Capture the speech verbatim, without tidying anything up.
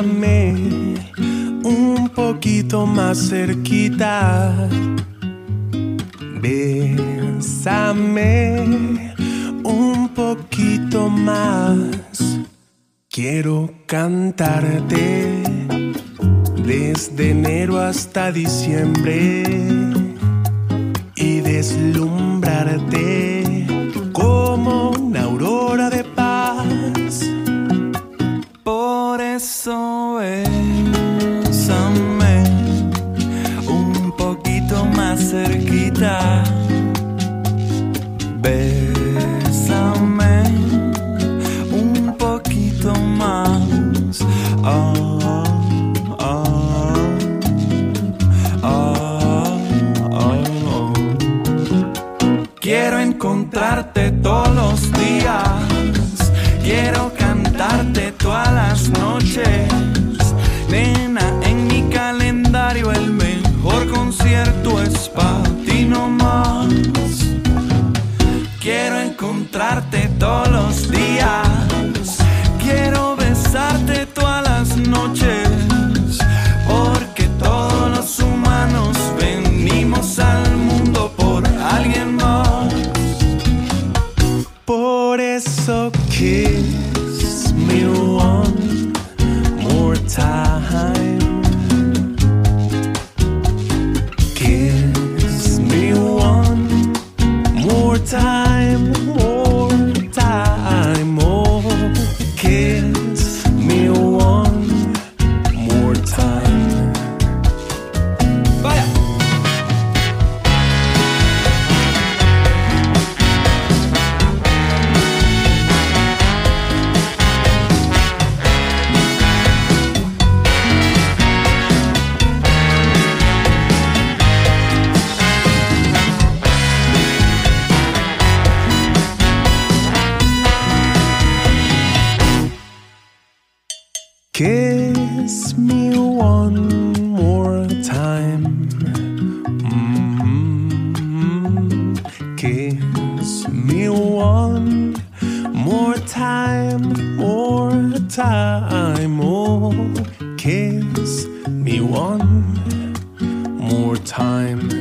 Bésame un poquito más cerquita. Bésame un poquito más. Quiero cantarte desde enero hasta diciembre y deslumbrarte como una aurora de paz. Por eso bésame un poquito más cerquita. Bésame un poquito más. Oh, oh, oh, oh, oh. Quiero encontrarte todos los días. Quiero cantarte todas las noches. Nena, en mi calendario el mejor concierto es para ti nomás. Quiero encontrarte todos los días. Quiero besarte todas las noches. Porque todos los humanos venimos al mundo por alguien más. Por eso kiss me one more time. Kiss me one more time, more time, oh. Kiss me one more time. Vaya. Kiss me one more time. Mm-hmm. Kiss me one more time, more time. Oh, kiss me one more time.